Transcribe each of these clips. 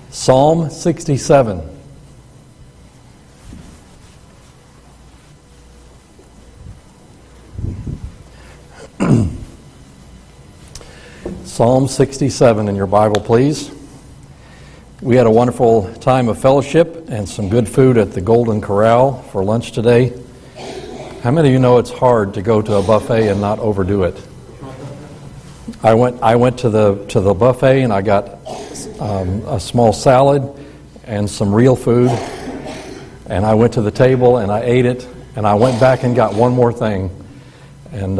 Psalm 67. Psalm 67 in your Bible, please. We had a wonderful time of fellowship and some good food at the Golden Corral for lunch today. How many of you know it's hard to go to a buffet and not overdo it? I went to the buffet and I got a small salad and some real food, and I went to the table and I ate it, and I went back and got one more thing. And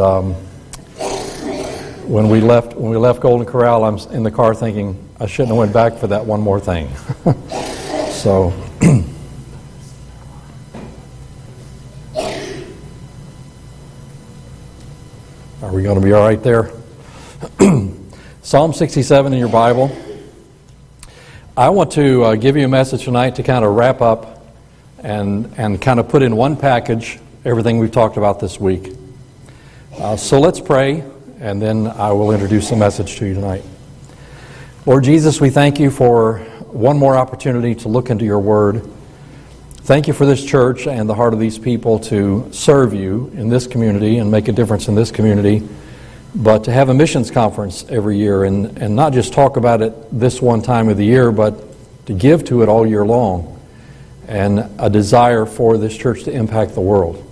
when we left Golden Corral, I'm in the car thinking I shouldn't have went back for that one more thing. So. Are we going to be all right there? Psalm 67 in your Bible. I want to give you a message tonight to kind of wrap up and kind of put in one package everything we've talked about this week. So let's pray, and then I will introduce the message to you tonight. Lord Jesus, we thank you for one more opportunity to look into your word. Thank you for this church and the heart of these people to serve you in this community and make a difference in this community, but to have a missions conference every year and not just talk about it this one time of the year, but to give to it all year long, and a desire for this church to impact the world.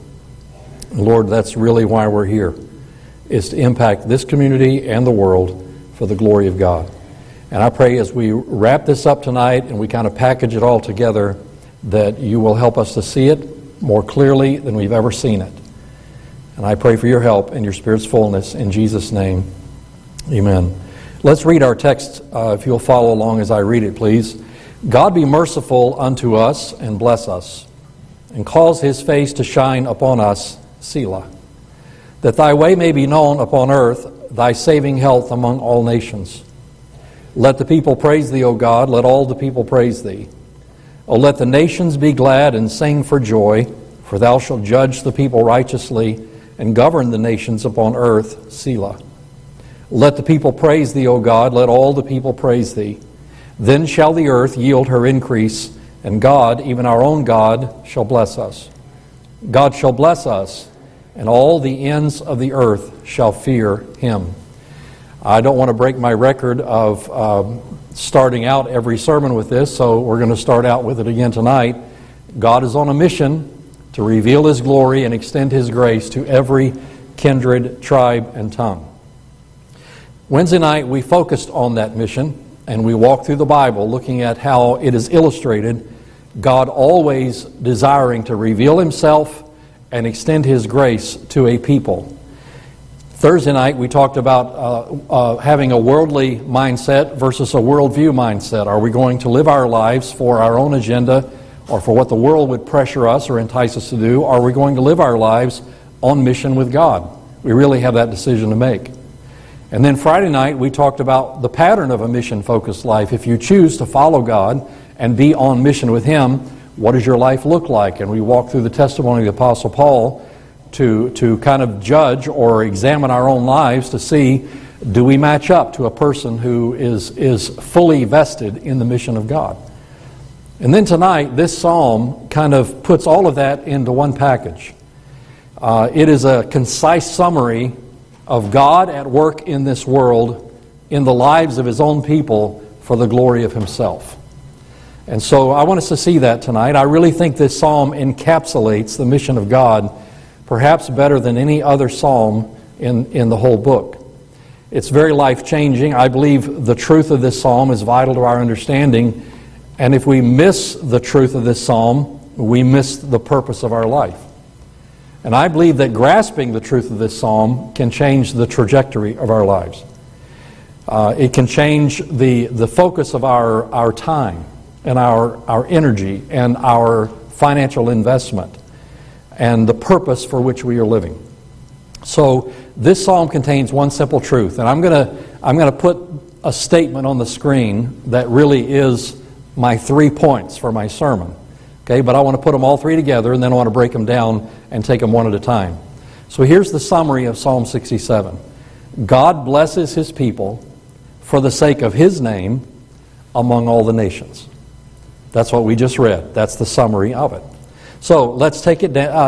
Lord, that's really why we're here, is to impact this community and the world for the glory of God. And I pray as we wrap this up tonight and we kind of package it all together, that you will help us to see it more clearly than we've ever seen it. And I pray for your help and your Spirit's fullness in Jesus' name. Amen. Let's read our text, if you'll follow along as I read it, please. God be merciful unto us and bless us, and cause his face to shine upon us, Selah. That thy way may be known upon earth, thy saving health among all nations. Let the people praise thee, O God, let all the people praise thee. O let the nations be glad and sing for joy, for thou shalt judge the people righteously and govern the nations upon earth, Selah. Let the people praise thee, O God, let all the people praise thee. Then shall the earth yield her increase, and God, even our own God, shall bless us. God shall bless us, and all the ends of the earth shall fear him. I don't want to break my record of starting out every sermon with this, so we're going to start out with it again tonight. God is on a mission to reveal his glory and extend his grace to every kindred, tribe, and tongue. Wednesday night we focused on that mission, and we walked through the Bible looking at how it is illustrated, God always desiring to reveal himself and extend his grace to a people. Thursday night we talked about having a worldly mindset versus a worldview mindset. Are we going to live our lives for our own agenda or for what the world would pressure us or entice us to do? Are we going to live our lives on mission with God? We really have that decision to make. And then Friday night we talked about the pattern of a mission-focused life. If you choose to follow God and be on mission with him, what does your life look like? And we walked through the testimony of the Apostle Paul to kind of judge or examine our own lives to see, do we match up to a person who is fully vested in the mission of God? And then tonight, this psalm kind of puts all of that into one package. It is a concise summary of God at work in this world, in the lives of his own people, for the glory of himself. And so I want us to see that tonight. I really think this psalm encapsulates the mission of God perhaps better than any other psalm in the whole book. It's very life-changing. I believe the truth of this psalm is vital to our understanding, and if we miss the truth of this psalm, we miss the purpose of our life. And I believe that grasping the truth of this psalm can change the trajectory of our lives. It can change the focus of our time and our energy and our financial investment and the purpose for which we are living. So this psalm contains one simple truth, and I'm going to put a statement on the screen that really is my 3 points for my sermon. Okay, but I want to put them all three together, and then I want to break them down and take them one at a time. So here's the summary of Psalm 67. God blesses his people for the sake of his name among all the nations. That's what we just read. That's the summary of it. So let's take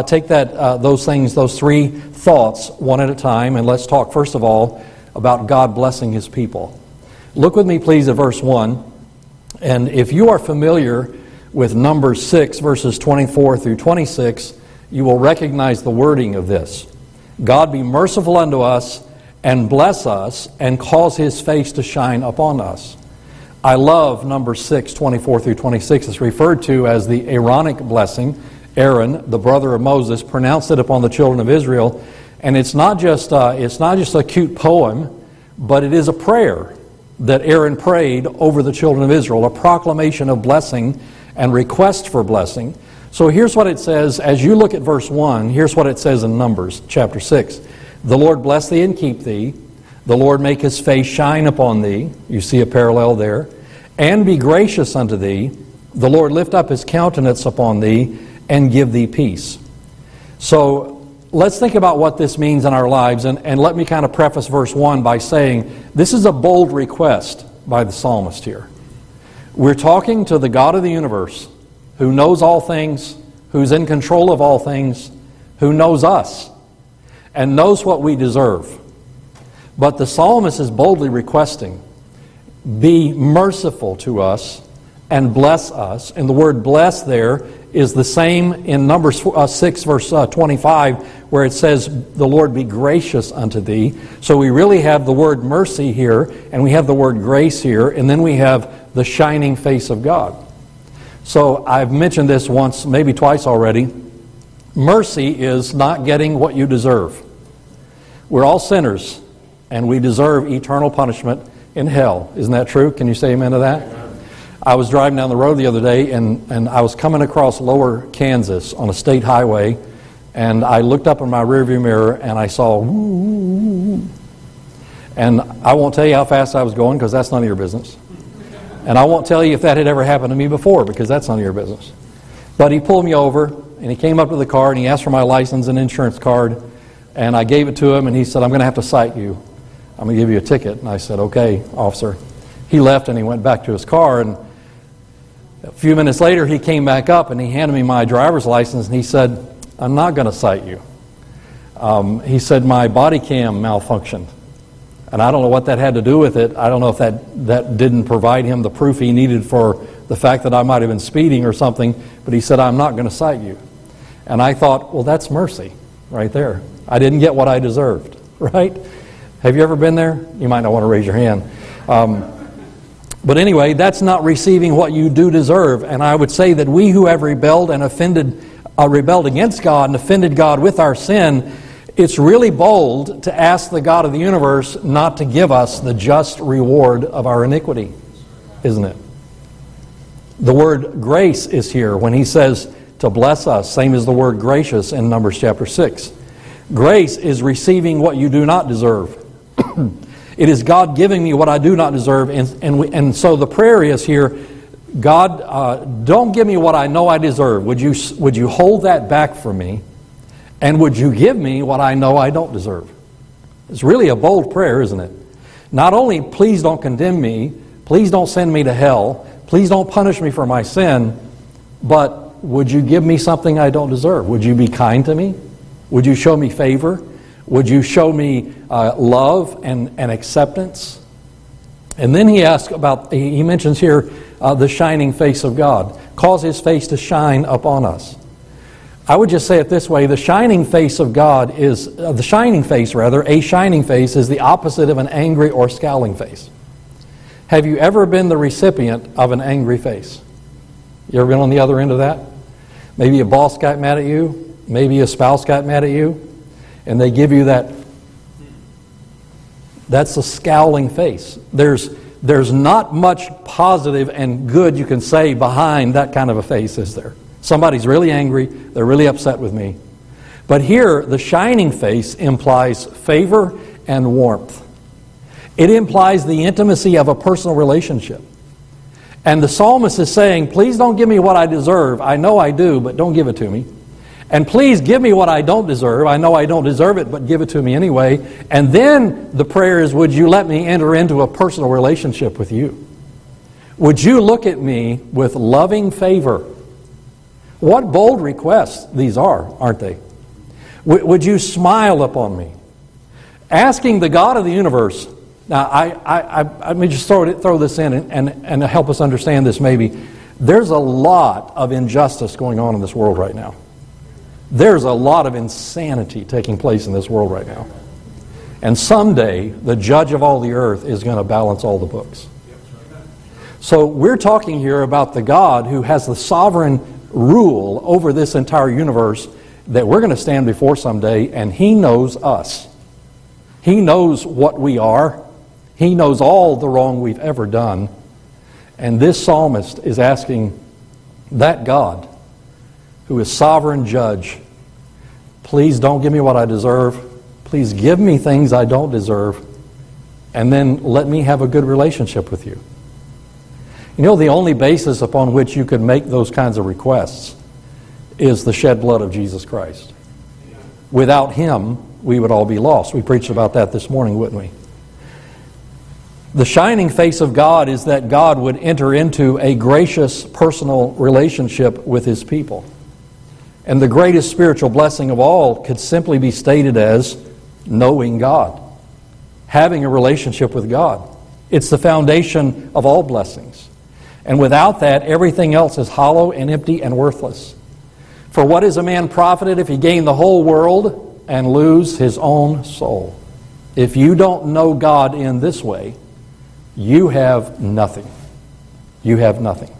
those three thoughts one at a time, and let's talk first of all about God blessing His people. Look with me, please, at verse 1. And if you are familiar with Numbers 6, verses 24 through 26, you will recognize the wording of this. God be merciful unto us and bless us and cause His face to shine upon us. I love Numbers 6, 24 through 26. It's referred to as the Aaronic blessing. Aaron, the brother of Moses, pronounced it upon the children of Israel. And it's not just a cute poem, but it is a prayer that Aaron prayed over the children of Israel, a proclamation of blessing and request for blessing. So here's what it says. As you look at verse 1, here's what it says in Numbers chapter 6. The Lord bless thee and keep thee. The Lord make His face shine upon thee. You see a parallel there. And be gracious unto thee. The Lord lift up His countenance upon thee and give thee peace. So let's think about what this means in our lives. And let me kind of preface verse 1 by saying this is a bold request by the psalmist here. We're talking to the God of the universe, who knows all things, who's in control of all things, who knows us, and knows what we deserve. But the psalmist is boldly requesting, be merciful to us and bless us. And the word bless there is the same in Numbers 6, verse 25, where it says, the Lord be gracious unto thee. So we really have the word mercy here, and we have the word grace here, and then we have the shining face of God. So I've mentioned this once, maybe twice already. Mercy is not getting what you deserve. We're all sinners, and we deserve eternal punishment in hell. Isn't that true? Can you say amen to that? I was driving down the road the other day, and I was coming across Lower Kansas on a state highway, and I looked up in my rearview mirror, and I saw, woo, and I won't tell you how fast I was going, because that's none of your business. And I won't tell you if that had ever happened to me before, because that's none of your business. But he pulled me over, and he came up to the car, and he asked for my license and insurance card, and I gave it to him, and he said, I'm going to have to cite you. I'm going to give you a ticket. And I said, okay, officer. He left, and he went back to his car, and a few minutes later, he came back up, and he handed me my driver's license, and he said, I'm not going to cite you. He said, my body cam malfunctioned. And I don't know what that had to do with it. I don't know if that didn't provide him the proof he needed for the fact that I might have been speeding or something, but he said, I'm not going to cite you. And I thought, well, that's mercy right there. I didn't get what I deserved, right? Have you ever been there? You might not want to raise your hand. But anyway, that's not receiving what you do deserve. And I would say that we who have rebelled against God and offended God with our sin, it's really bold to ask the God of the universe not to give us the just reward of our iniquity, isn't it? The word grace is here when he says to bless us, same as the word gracious in Numbers chapter 6. Grace is receiving what you do not deserve. It is God giving me what I do not deserve. And so the prayer is here, God, don't give me what I know I deserve. Would you hold that back from me? And would you give me what I know I don't deserve? It's really a bold prayer, isn't it? Not only, please don't condemn me, please don't send me to hell, please don't punish me for my sin, but would you give me something I don't deserve? Would you be kind to me? Would you show me favor? Would you show me love and acceptance? And then he mentions here the shining face of God. Cause His face to shine upon us. I would just say it this way: the shining face of God is a shining face is the opposite of an angry or scowling face. Have you ever been the recipient of an angry face? You ever been on the other end of that? Maybe a boss got mad at you. Maybe a spouse got mad at you. And they give you that. That's a scowling face. There's not much positive and good you can say behind that kind of a face, is there? Somebody's really angry. They're really upset with me. But here, the shining face implies favor and warmth. It implies the intimacy of a personal relationship. And the psalmist is saying, please don't give me what I deserve. I know I do, but don't give it to me. And please give me what I don't deserve. I know I don't deserve it, but give it to me anyway. And then the prayer is, would you let me enter into a personal relationship with you? Would you look at me with loving favor? What bold requests these are, aren't they? Would you smile upon me? Asking the God of the universe. Now, let me just throw this in and help us understand this maybe. There's a lot of injustice going on in this world right now. There's a lot of insanity taking place in this world right now. And someday, the judge of all the earth is going to balance all the books. So we're talking here about the God who has the sovereign rule over this entire universe that we're going to stand before someday, and He knows us. He knows what we are. He knows all the wrong we've ever done. And this psalmist is asking that God, who is sovereign judge, please don't give me what I deserve. Please give me things I don't deserve. And then let me have a good relationship with you. You know, the only basis upon which you could make those kinds of requests is the shed blood of Jesus Christ. Without Him, we would all be lost. We preached about that this morning, wouldn't we? The shining face of God is that God would enter into a gracious personal relationship with His people. And the greatest spiritual blessing of all could simply be stated as knowing God, having a relationship with God. It's the foundation of all blessings. And without that, everything else is hollow and empty and worthless. For what is a man profited if he gain the whole world and lose his own soul? If you don't know God in this way, you have nothing. You have nothing.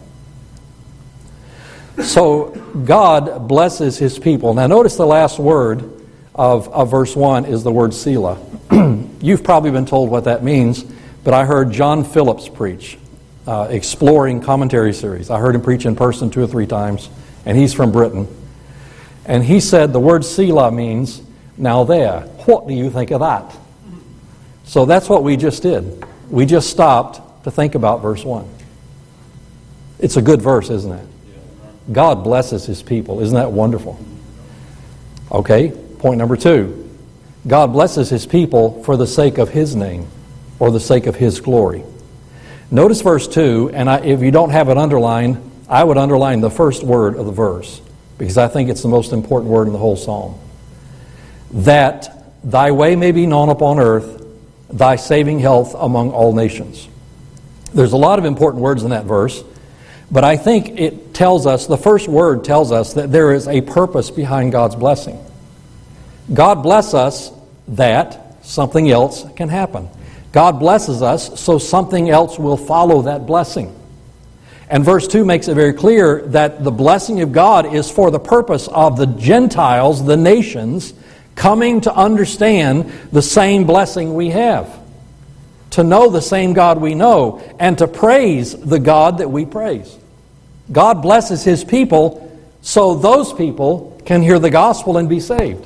So God blesses His people. Now notice the last word of verse 1 is the word Selah. You've probably been told what that means, but I heard John Phillips preach, Exploring Commentary Series. I heard him preach in person 2 or 3 times, and he's from Britain. And he said the word Selah means, now there, what do you think of that? So that's what we just did. We just stopped to think about verse 1. It's a good verse, isn't it? God blesses His people. Isn't that wonderful? Okay, point number 2. God blesses His people for the sake of His name, or the sake of His glory. Notice verse 2, and if you don't have it underlined, I would underline the first word of the verse, because I think it's the most important word in the whole psalm. That Thy way may be known upon earth, Thy saving health among all nations. There's a lot of important words in that verse, but I think it tells us, the first word tells us that there is a purpose behind God's blessing. God bless us that something else can happen. God blesses us so something else will follow that blessing. And verse 2 makes it very clear that the blessing of God is for the purpose of the Gentiles, the nations, coming to understand the same blessing we have, to know the same God we know, and to praise the God that we praise. God blesses His people so those people can hear the gospel and be saved.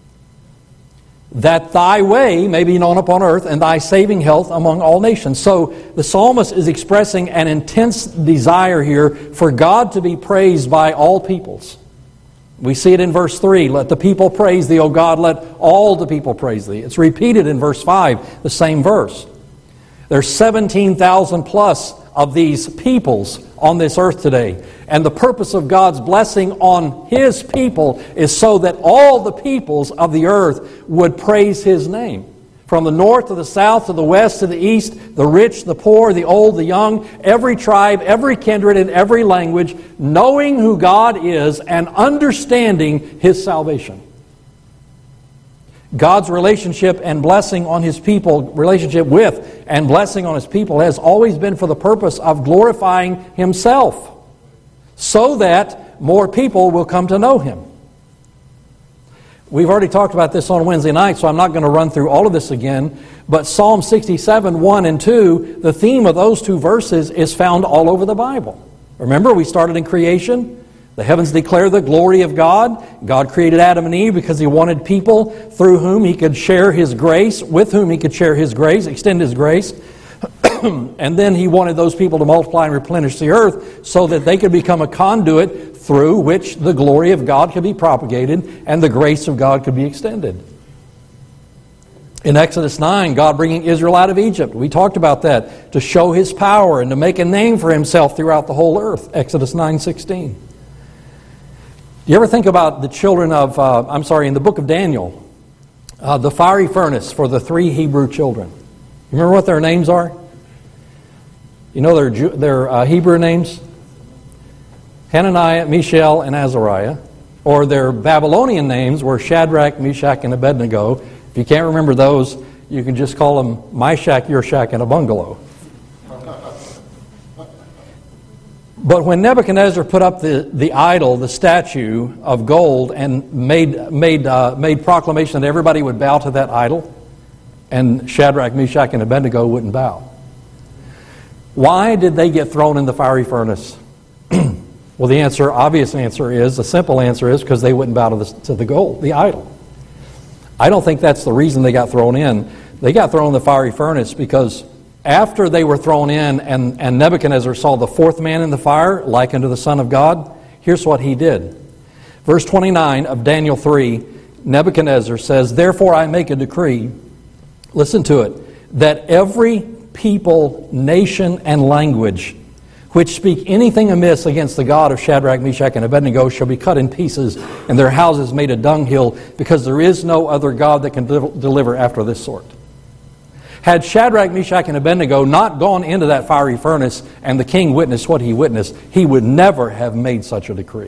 That Thy way may be known upon earth, and Thy saving health among all nations. So the psalmist is expressing an intense desire here for God to be praised by all peoples. We see it in verse 3, let the people praise Thee, O God, let all the people praise Thee. It's repeated in verse 5, the same verse. There's 17,000 plus of these peoples on this earth today. And the purpose of God's blessing on His people is so that all the peoples of the earth would praise His name. From the north to the south to the west to the east, the rich, the poor, the old, the young, every tribe, every kindred, and every language, knowing who God is and understanding His salvation. God's relationship and blessing on His people, relationship with and blessing on His people has always been for the purpose of glorifying Himself, so that more people will come to know Him. We've already talked about this on Wednesday night, so I'm not going to run through all of this again. But Psalm 67, 1 and 2, the theme of those 2 verses is found all over the Bible. Remember, we started in creation. The heavens declare the glory of God. God created Adam and Eve because He wanted people through whom He could share His grace, with whom He could share His grace, extend His grace. And then He wanted those people to multiply and replenish the earth so that they could become a conduit through which the glory of God could be propagated and the grace of God could be extended. In Exodus 9, God bringing Israel out of Egypt. We talked about that, to show His power and to make a name for Himself throughout the whole earth. Exodus 9:16. Do you ever think about the children of, in the book of Daniel, the fiery furnace for the 3 Hebrew children? You remember what their names are? You know their Hebrew names? Hananiah, Mishael, and Azariah. Or their Babylonian names were Shadrach, Meshach, and Abednego. If you can't remember those, you can just call them my shack, your shack, and a bungalow. But when Nebuchadnezzar put up the idol, the statue of gold, and made proclamation that everybody would bow to that idol, and Shadrach, Meshach, and Abednego wouldn't bow. Why did they get thrown in the fiery furnace? Well, the simple answer is because they wouldn't bow to the gold, the idol. I don't think that's the reason they got thrown in. They got thrown in the fiery furnace because after they were thrown in and Nebuchadnezzar saw the 4th man in the fire, like unto the Son of God, here's what he did. Verse 29 of Daniel 3, Nebuchadnezzar says, "Therefore I make a decree," listen to it, "that every people, nation, and language which speak anything amiss against the God of Shadrach, Meshach, and Abednego shall be cut in pieces, and their houses made a dunghill, because there is no other God that can deliver after this sort." Had Shadrach, Meshach, and Abednego not gone into that fiery furnace and the king witnessed what he witnessed, he would never have made such a decree.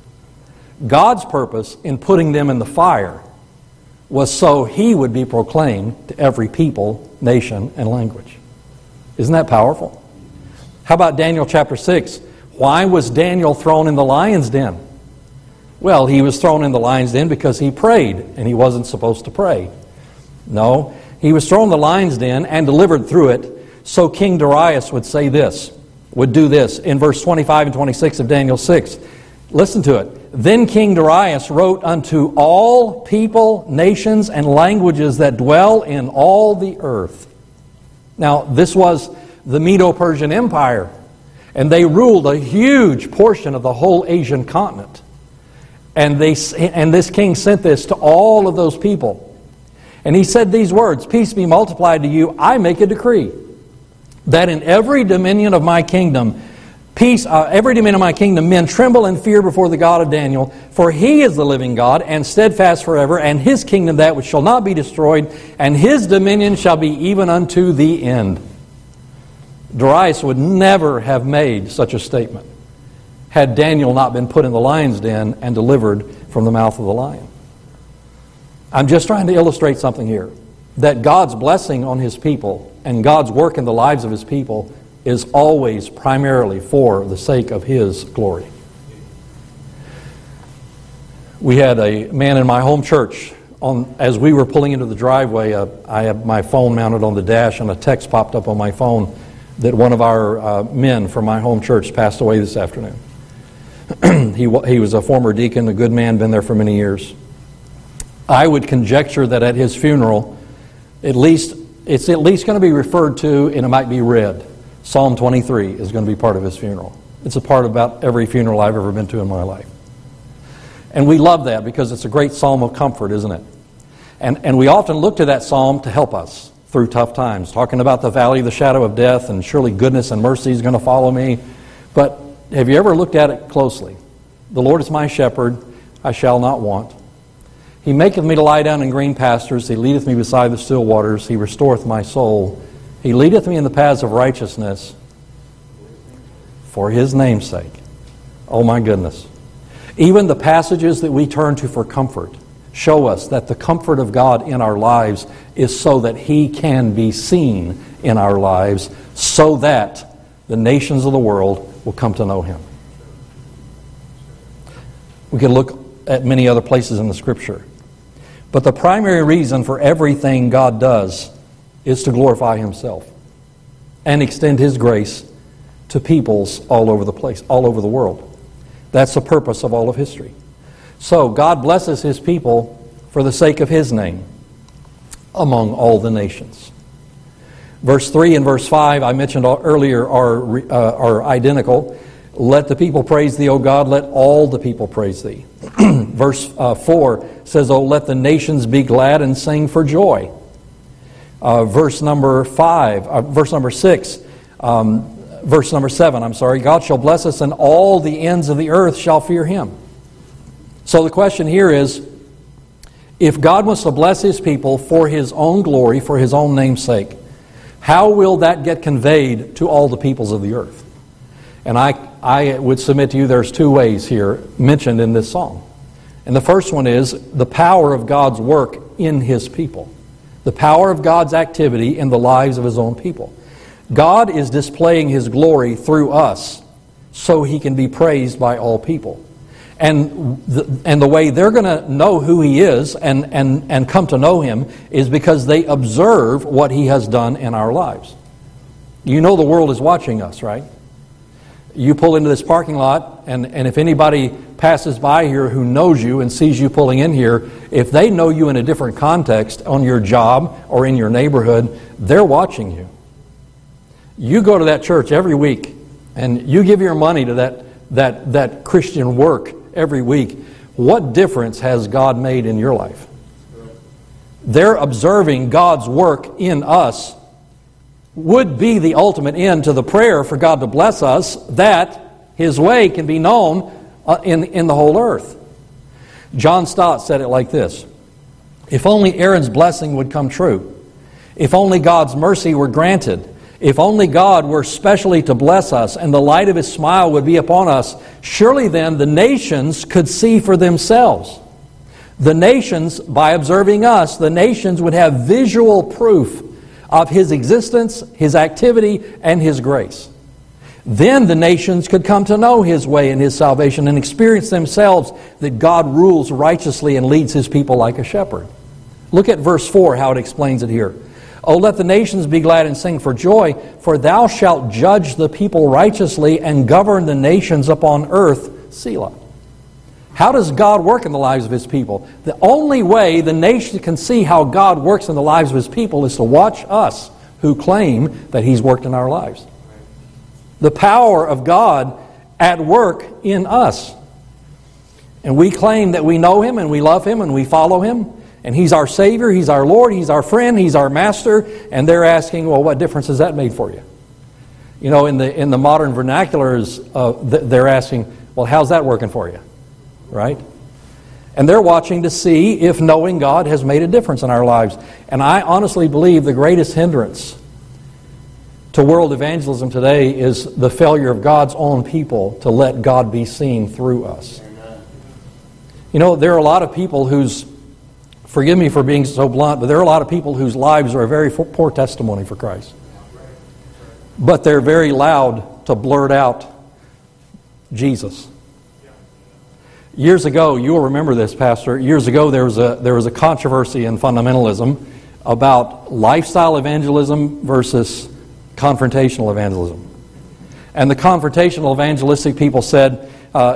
God's purpose in putting them in the fire was so He would be proclaimed to every people, nation, and language. Isn't that powerful? How about Daniel chapter 6? Why was Daniel thrown in the lion's den? Well, he was thrown in the lion's den because he prayed, and he wasn't supposed to pray. No, he was thrown in the lion's den and delivered through it, so King Darius would do this in verse 25 and 26 of Daniel 6. Listen to it. "Then King Darius wrote unto all people, nations, and languages that dwell in all the earth." Now, this was the Medo-Persian Empire, and they ruled a huge portion of the whole Asian continent. And this king sent this to all of those people. And he said these words, "Peace be multiplied to you. I make a decree that in every dominion of my kingdom, men tremble and fear before the God of Daniel, for He is the living God, and steadfast forever, and His kingdom that which shall not be destroyed, and His dominion shall be even unto the end." Darius would never have made such a statement had Daniel not been put in the lion's den and delivered from the mouth of the lion. I'm just trying to illustrate something here, that God's blessing on His people and God's work in the lives of His people is always primarily for the sake of His glory. We had a man in my home church, as we were pulling into the driveway, I have my phone mounted on the dash, and a text popped up on my phone that one of our men from my home church passed away this afternoon. He was a former deacon, a good man, been there for many years. I would conjecture that at his funeral, it's at least going to be referred to, and it might be read. Psalm 23 is going to be part of his funeral. It's a part of about every funeral I've ever been to in my life. And we love that because it's a great psalm of comfort, isn't it? And we often look to that psalm to help us through tough times, talking about the valley of the shadow of death, and surely goodness and mercy is going to follow me. But have you ever looked at it closely? "The Lord is my shepherd, I shall not want. He maketh me to lie down in green pastures. He leadeth me beside the still waters. He restoreth my soul. He leadeth me in the paths of righteousness for His name's sake." Oh my goodness. Even the passages that we turn to for comfort show us that the comfort of God in our lives is so that He can be seen in our lives, so that the nations of the world will come to know Him. We can look at many other places in the Scripture. But the primary reason for everything God does is to glorify Himself and extend His grace to peoples all over the place, all over the world. That's the purpose of all of history. So God blesses His people for the sake of His name among all the nations. Verse 3 and verse 5, I mentioned earlier, are identical. "Let the people praise Thee, O God, let all the people praise Thee." Verse 4 says, "Oh, let the nations be glad and sing for joy." verse number 6, verse number 7, God shall bless us, and all the ends of the earth shall fear Him. So the question here is, if God wants to bless His people for His own glory, for His own name's sake, how will that get conveyed to all the peoples of the earth? And I would submit to you there's two ways here mentioned in this psalm. And the first one is the power of God's work in His people. The power of God's activity in the lives of His own people. God is displaying His glory through us so He can be praised by all people. And the way they're going to know who He is and come to know Him is because they observe what He has done in our lives. You know the world is watching us, right? You pull into this parking lot, and if anybody passes by here who knows you and sees you pulling in here, if they know you in a different context on your job or in your neighborhood, they're watching you. You go to that church every week, and you give your money to that Christian work every week. What difference has God made in your life? They're observing God's work in us would be the ultimate end to the prayer for God to bless us, that His way can be known in the whole earth. John Stott said it like this: if only Aaron's blessing would come true, if only God's mercy were granted, if only God were specially to bless us and the light of His smile would be upon us, surely then the nations could see for themselves. The nations, by observing us, the nations would have visual proof of His existence, His activity, and His grace. Then the nations could come to know His way and His salvation and experience themselves that God rules righteously and leads His people like a shepherd. Look at verse 4, how it explains it here. Oh, let the nations be glad and sing for joy, for Thou shalt judge the people righteously and govern the nations upon earth. Selah. How does God work in the lives of His people? The only way the nation can see how God works in the lives of His people is to watch us who claim that He's worked in our lives. The power of God at work in us. And we claim that we know Him and we love Him and we follow Him. And He's our Savior, He's our Lord, He's our friend, He's our Master. And they're asking, well, what difference has that made for you? You know, in the modern vernaculars, they're asking, well, how's that working for you? Right? And they're watching to see if knowing God has made a difference in our lives. And I honestly believe the greatest hindrance to world evangelism today is the failure of God's own people to let God be seen through us. You know, there are a lot of people whose, forgive me for being so blunt, but there are a lot of people whose lives are a very poor testimony for Christ. But they're very loud to blurt out Jesus. Years ago, you will remember this, Pastor. Years ago, there was a controversy in fundamentalism about lifestyle evangelism versus confrontational evangelism. And the confrontational evangelism people said,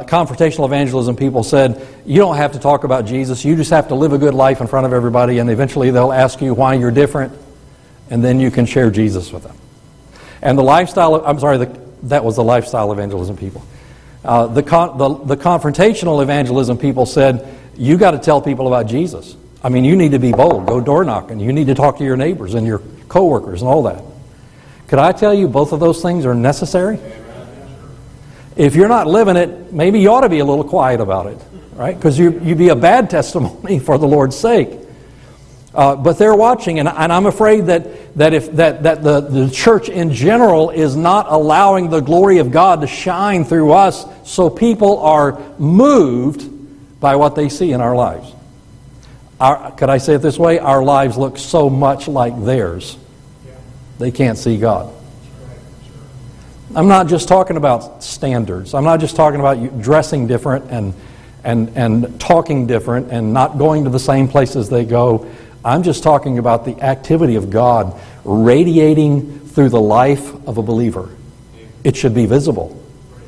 you don't have to talk about Jesus. You just have to live a good life in front of everybody, and eventually they'll ask you why you're different, and then you can share Jesus with them. And that was the lifestyle evangelism people. The confrontational evangelism people said, you got to tell people about Jesus. I mean, you need to be bold. Go door knocking. You need to talk to your neighbors and your coworkers and all that. Could I tell you both of those things are necessary? If you're not living it, maybe you ought to be a little quiet about it, right? Because you'd be a bad testimony for the Lord's sake. But they're watching, and I'm afraid that the church in general is not allowing the glory of God to shine through us, so people are moved by what they see in our lives. Could I say it this way? Our lives look so much like theirs. They can't see God. I'm not just talking about standards. I'm not just talking about you dressing different and talking different and not going to the same places they go. I'm just talking about the activity of God radiating through the life of a believer. It should be visible.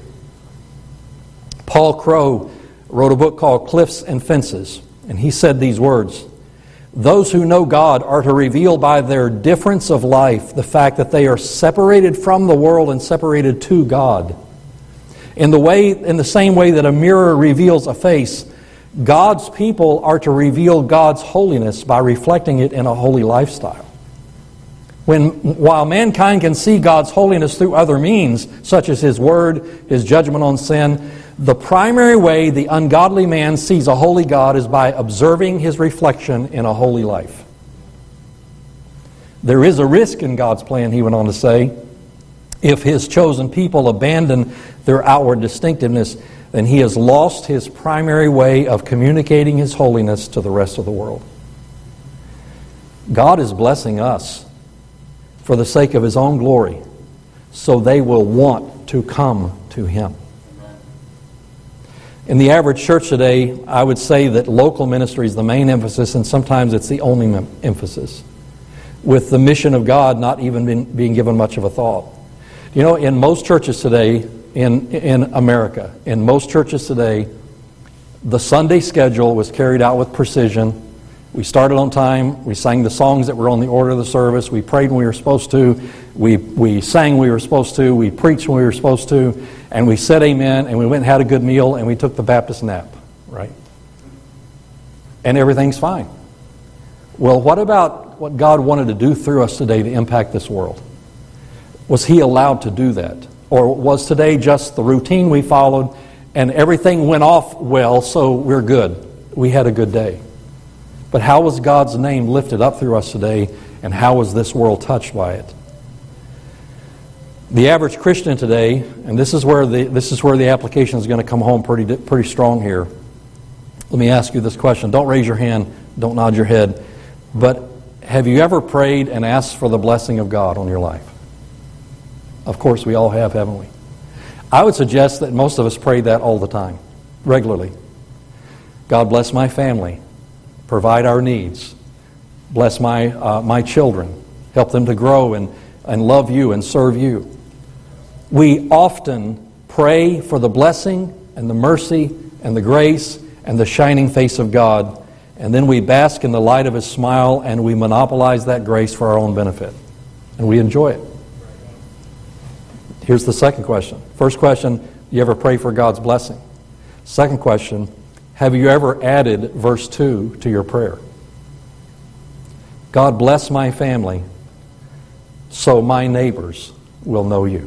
Paul Crow wrote a book called Cliffs and Fences, and he said these words: those who know God are to reveal by their difference of life the fact that they are separated from the world and separated to God. In the same way that a mirror reveals a face, God's people are to reveal God's holiness by reflecting it in a holy lifestyle. While mankind can see God's holiness through other means, such as His Word, His judgment on sin, the primary way the ungodly man sees a holy God is by observing his reflection in a holy life. There is a risk in God's plan, he went on to say. If His chosen people abandon their outward distinctiveness, then He has lost His primary way of communicating His holiness to the rest of the world. God is blessing us for the sake of His own glory, so they will want to come to Him. In the average church today, I would say that local ministry is the main emphasis, and sometimes it's the only emphasis, with the mission of God not even being given much of a thought. You know, in most churches today, in America, in most churches today, the Sunday schedule was carried out with precision. We started on time, we sang the songs that were on the order of the service, we prayed when we were supposed to, we sang when we were supposed to, we preached when we were supposed to, and we said amen, and we went and had a good meal, and we took the Baptist nap, right? And everything's fine. Well, what about what God wanted to do through us today to impact this world? Was He allowed to do that? Or was today just the routine we followed, and everything went off well, so we're good? We had a good day. But how was God's name lifted up through us today, and how was this world touched by it? The average Christian today, and this is where the application is going to come home pretty strong here. Let me ask you this question. Don't raise your hand, don't nod your head, but have you ever prayed and asked for the blessing of God on your life? Of course we all have, haven't we? I would suggest that most of us pray that all the time, regularly. God bless my family. Provide our needs. Bless my children. Help them to grow and love You and serve You. We often pray for the blessing and the mercy and the grace and the shining face of God, and then we bask in the light of His smile and we monopolize that grace for our own benefit. And we enjoy it. Here's the second question. First question, you ever pray for God's blessing? Second question, have you ever added verse 2 to your prayer? God bless my family so my neighbors will know You.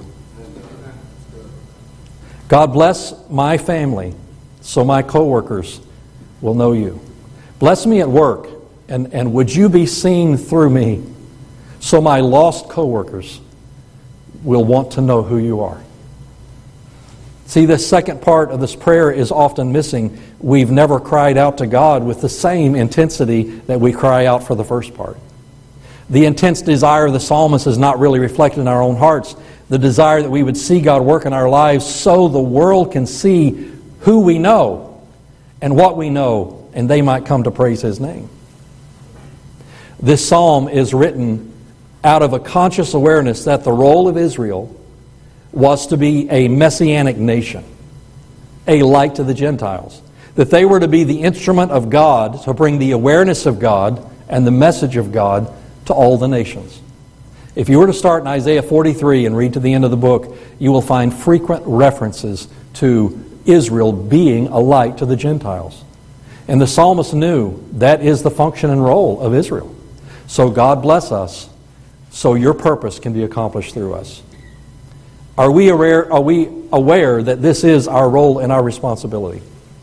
God bless my family so my coworkers will know You. Bless me at work, and would You be seen through me so my lost coworkers will want to know who You are. See, this second part of this prayer is often missing. We've never cried out to God with the same intensity that we cry out for the first part. The intense desire of the psalmist is not really reflected in our own hearts. The desire that we would see God work in our lives so the world can see who we know and what we know, and they might come to praise His name. This psalm is written out of a conscious awareness that the role of Israel was to be a messianic nation, a light to the Gentiles. That they were to be the instrument of God to bring the awareness of God and the message of God to all the nations. If you were to start in Isaiah 43 and read to the end of the book, you will find frequent references to Israel being a light to the Gentiles. And the psalmist knew that is the function and role of Israel. So God bless us so Your purpose can be accomplished through us. Are we aware that this is our role and our responsibility?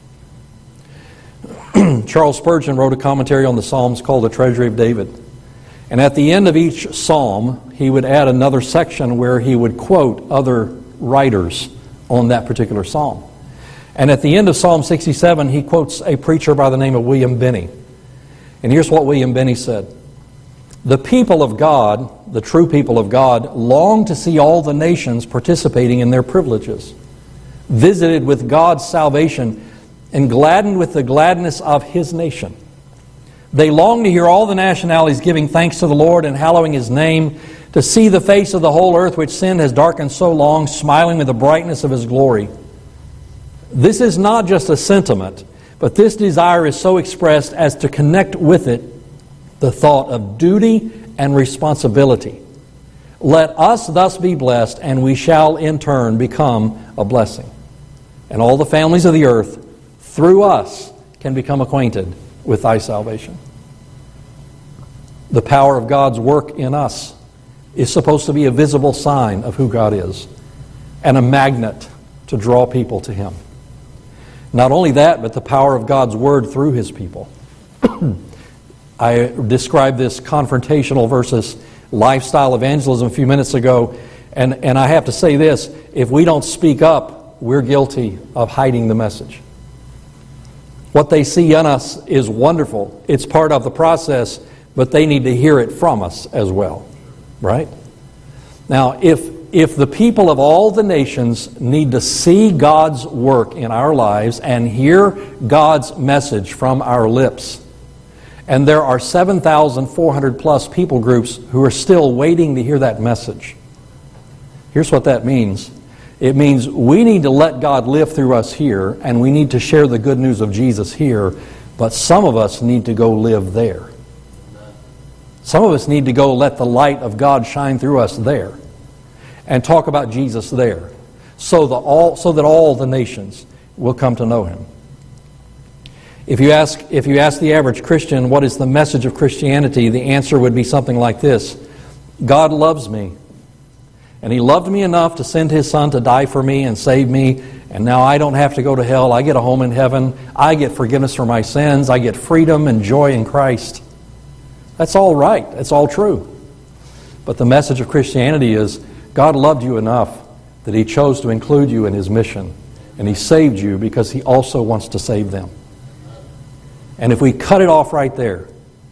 Charles Spurgeon wrote a commentary on the Psalms called The Treasury of David. And at the end of each psalm, he would add another section where he would quote other writers on that particular psalm. And at the end of Psalm 67, he quotes a preacher by the name of William Binney. And here's what William Binney said. The people of God, the true people of God, long to see all the nations participating in their privileges, visited with God's salvation, and gladdened with the gladness of His nation. They long to hear all the nationalities giving thanks to the Lord and hallowing His name, to see the face of the whole earth which sin has darkened so long, smiling with the brightness of His glory. This is not just a sentiment, but this desire is so expressed as to connect with it the thought of duty and responsibility. Let us thus be blessed, and we shall in turn become a blessing. And all the families of the earth, through us, can become acquainted with Thy salvation. The power of God's work in us is supposed to be a visible sign of who God is and a magnet to draw people to Him. Not only that, but the power of God's Word through His people. I described this confrontational versus lifestyle evangelism a few minutes ago, and I have to say this: if we don't speak up, we're guilty of hiding the message. What they see in us is wonderful. It's part of the process, but they need to hear it from us as well. Right? Now, if the people of all the nations need to see God's work in our lives and hear God's message from our lips, and there are 7,400 plus people groups who are still waiting to hear that message, here's what that means. It means we need to let God live through us here, and we need to share the good news of Jesus here, but some of us need to go live there. Some of us need to go let the light of God shine through us there and talk about Jesus there so that all the nations will come to know Him. If you ask the average Christian what is the message of Christianity, the answer would be something like this: God loves me, and He loved me enough to send His Son to die for me and save me, and now I don't have to go to hell. I get a home in heaven. I get forgiveness for my sins. I get freedom and joy in Christ. That's all right. That's all true. But the message of Christianity is God loved you enough that He chose to include you in His mission, and He saved you because He also wants to save them. And if we cut it off right there,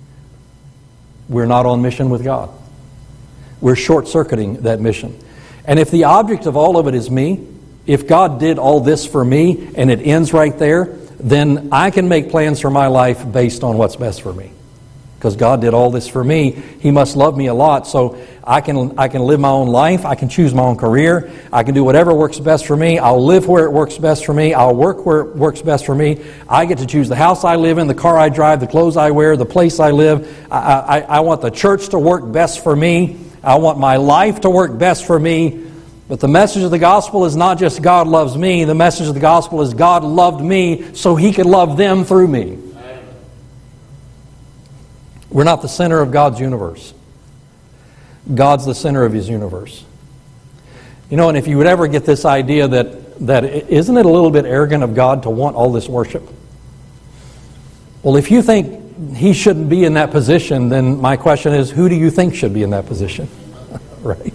we're not on mission with God. We're short-circuiting that mission. And if the object of all of it is me, if God did all this for me and it ends right there, then I can make plans for my life based on what's best for me. Because God did all this for me, He must love me a lot, so I can live my own life, I can choose my own career, I can do whatever works best for me, I'll live where it works best for me, I'll work where it works best for me, I get to choose the house I live in, the car I drive, the clothes I wear, the place I live, I want the church to work best for me, I want my life to work best for me. But the message of the gospel is not just God loves me, the message of the gospel is God loved me so He could love them through me. We're not the center of God's universe. God's the center of His universe. You know, and if you would ever get this idea that isn't it a little bit arrogant of God to want all this worship? Well, if you think He shouldn't be in that position, then my question is, who do you think should be in that position? Right?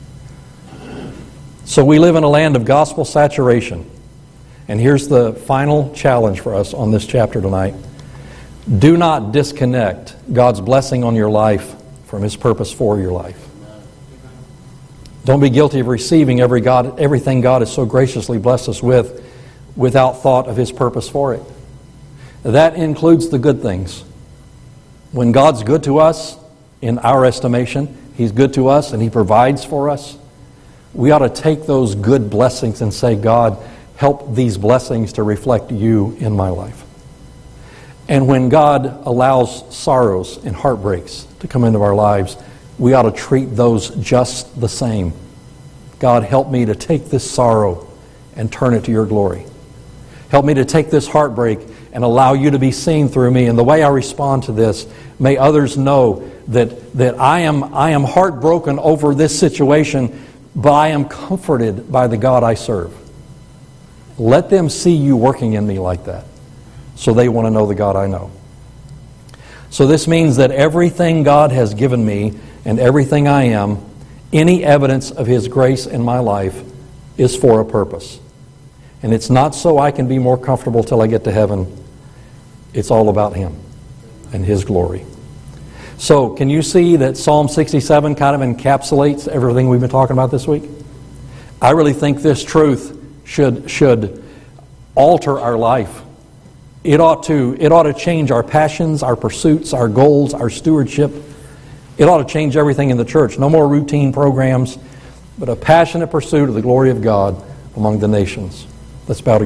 So we live in a land of gospel saturation. And here's the final challenge for us on this chapter tonight. Do not disconnect God's blessing on your life from His purpose for your life. Don't be guilty of receiving everything God has so graciously blessed us with without thought of His purpose for it. That includes the good things. When God's good to us, in our estimation, He's good to us and He provides for us, we ought to take those good blessings and say, God, help these blessings to reflect You in my life. And when God allows sorrows and heartbreaks to come into our lives, we ought to treat those just the same. God, help me to take this sorrow and turn it to Your glory. Help me to take this heartbreak and allow You to be seen through me. And the way I respond to this, may others know that I am heartbroken over this situation, but I am comforted by the God I serve. Let them see You working in me like that, so they want to know the God I know. So this means that everything God has given me and everything I am, any evidence of His grace in my life, is for a purpose. And it's not so I can be more comfortable till I get to heaven. It's all about Him and His glory. So can you see that Psalm 67 kind of encapsulates everything we've been talking about this week? I really think this truth should alter our life. It ought to change our passions, our pursuits, our goals, our stewardship. It ought to change everything in the church. No more routine programs, but a passionate pursuit of the glory of God among the nations. Let's bow together.